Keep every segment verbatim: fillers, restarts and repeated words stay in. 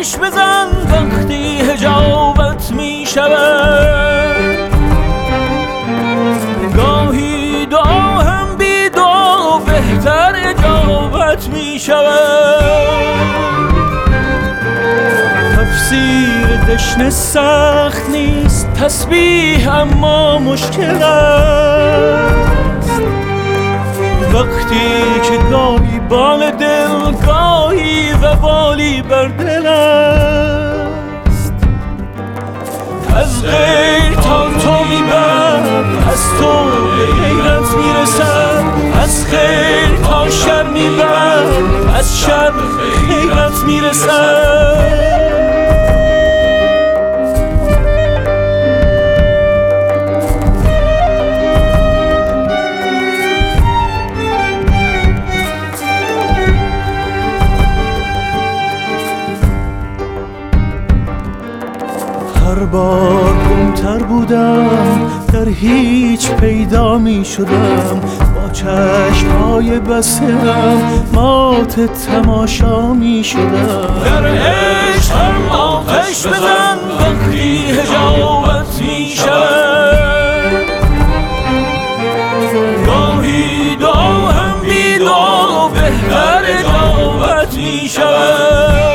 آتش بزن وقتی حجابت می شود. گاهی دعا هم بی دعا بهتر اجابت می شود. تفسیر دشنه سخت نیست تسبیح اما مشکل است. وقتی که گاهی بال دل گاهی وبالی بر دل است. از غیر تا تو میبرد از تو به غیرت میرسد. از خیر تا شر میبرد از شر به غیرت میرسد. هر بار گمتر بودم در هیچ پیدا می شدم. با چشمهای بستم مات تماشا می شدم. در عشق هم آتش بزن وقتی حجابت می شود. گاهی دعا هم بی دعا بهتر اجابت می شود.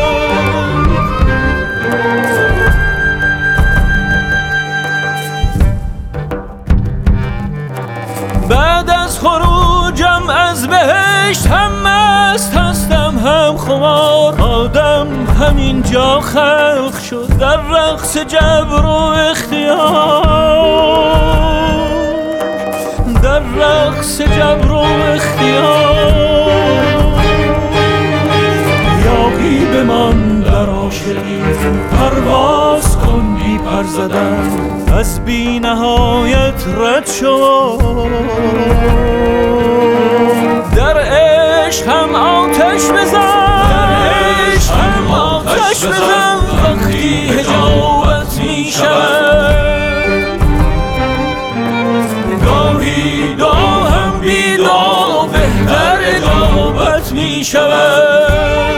بعد از خروجم از بهشت هم مست هستم هم خمار. آدم همینجا خلق شد در رقص جبر و اختیار. در رقص جبر و اختیار. یاقی بمان در عاشقی پرواز کن بی پر زدن. از بی نهایت رد شو. در عشق هم آتش بزن. در عشق هم آتش بزن وقتی حجابت می شود. گاهی دعا هم بی دعا بهتر اجابت می شود.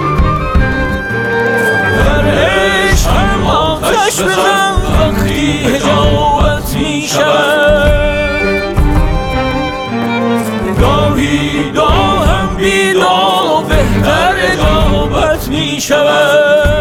در عشق هم آتش بزن وقتی حجابت می شود. گاهی دعا هم بی دعا بهتر اجابت می شود.